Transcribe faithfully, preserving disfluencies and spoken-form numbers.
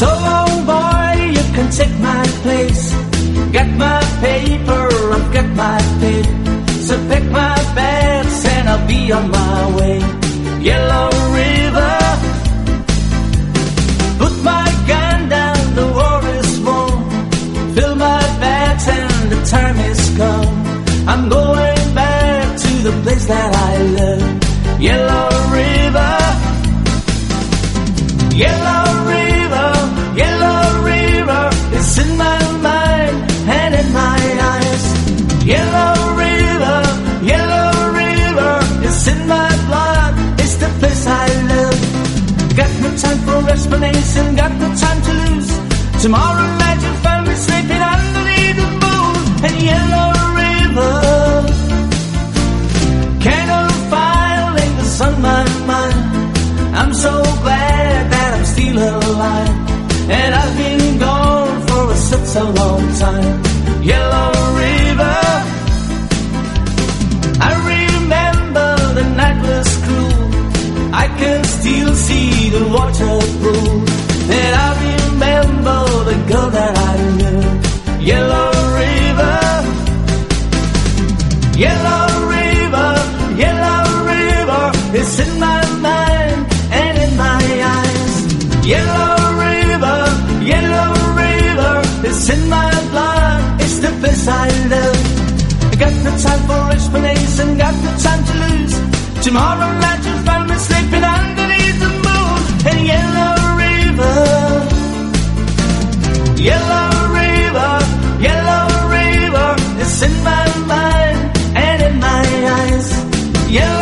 So long, boy, you can take my place. Got my paper, I've got my pay. So pick my bags and I'll be on my way. Yellow River, put my gun down, the war is won. Fill my bags and the time is come. I'm going back to the place that I love. Yellow River, Yellow River, Yellow River, it's in my mind and in my eyes. Yellow River, Yellow River, it's in my blood, it's the place I live. Got no time for explanation, got no time to lose. Tomorrow night you'll find me sleeping underneath the moon. And Yellow River, candle fire lingers on my mind. I'm so glad that I'm still alive, and I've been gone for such a long time. Yellow River, I remember the night was cruel. I can still see the water pool, and I remember the girl that I knew. Yellow River, Yellow River, Yellow River, it's in my mind and in my eyes. Yellow River, Yellow River, it's in my blood, it's the place I live. I got no time for explanation, got no time to lose. Tomorrow night you'll find me sleeping underneath the moon. And Yellow River, Yellow River, Yellow River, it's in my mind and in my eyes. Yellow